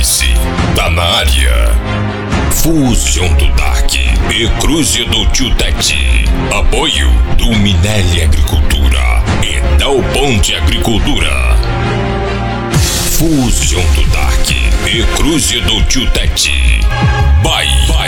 Royce tá na área. Fusion do Dark e Cruze do Tio Tete. Apoio do Minelli Agricultura e Dal Ponte Agricultura. Fusion do Dark e Cruze do Tio Tete. Vai.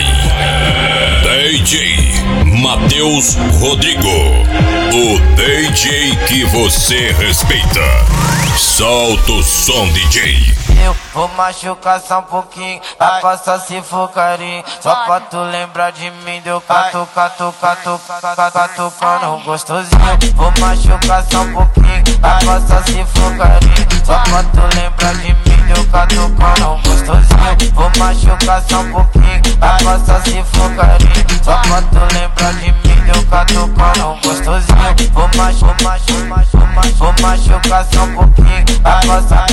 DJ Matheus Rodrigo, o DJ que você respeita. Solta o som, DJ. Eu vou machucar só um pouquinho, a passa se for carinho. Só pra tu lembrar de mim, deu catucando gostosinho. Vou machucar só um pouquinho, a passa se for carinho. Só pra tu lembrar de mim, deu catucando gostosinho. Vou machucar só um pouquinho, a passa se for carinho. Só pra tu lembrar de mim, deu catucando gostosinho. Vou machucar só um pouquinho, a passa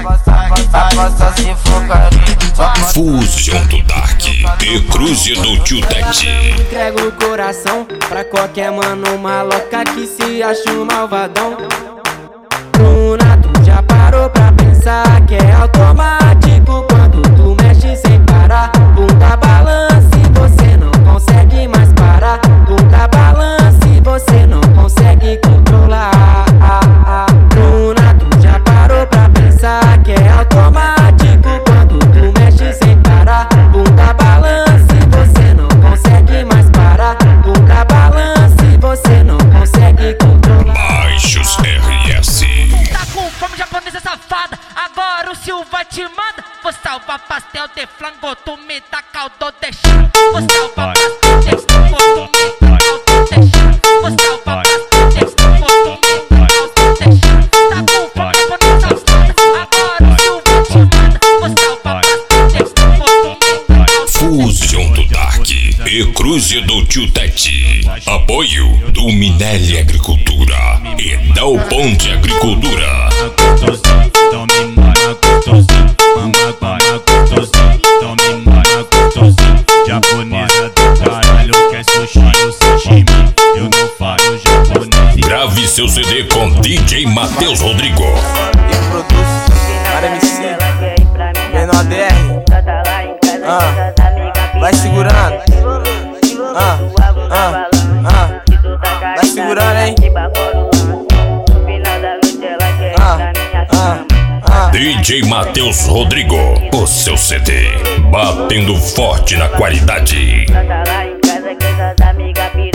se for carinho. Fusion do Dark e Cruze do Tio Tete. Entrego o coração pra qualquer mano maloca que se acha um malvadão. Bruna, tu já parou pra pensar que é automático quando tu mexe sem parar? Bunda balance, você não consegue mais parar. Bunda balance, você não consegue controlar. Bruna, tu já parou pra pensar que é automático quando tu mexe sem parar? Bunda balance, você não consegue mais parar. Bunda balance, você não consegue controlar. Baixos RS. Tá com fome japonesa safada, agora o Silva te manda. Vou salvar pastel de flango, tu me dá caldo de chão. Vou salvar pastel de flango, tu me dá caldo de chão. Vou salvar pastel de flango, tu me dá caldo de chão. Tá com fome japonesa safada, agora o Silva te manda. Vou salvar pastel de flango, tu me dá caldo de chão. Fusion do Dark e Cruze do Tio Tete. Apoio do Minelli Agricultura e Dal Ponte Agricultura. Japonesa do caralho, quer sushi ou sashimi? Eu não falo japonês. Grave seu CD com DJ Matheus Rodrigo. E produz para MC Menor DR. Vai segurando. Vai segurando, hein? DJ Matheus Rodrigo, o seu CD, batendo forte na qualidade. Tá lá em casa que essas amigas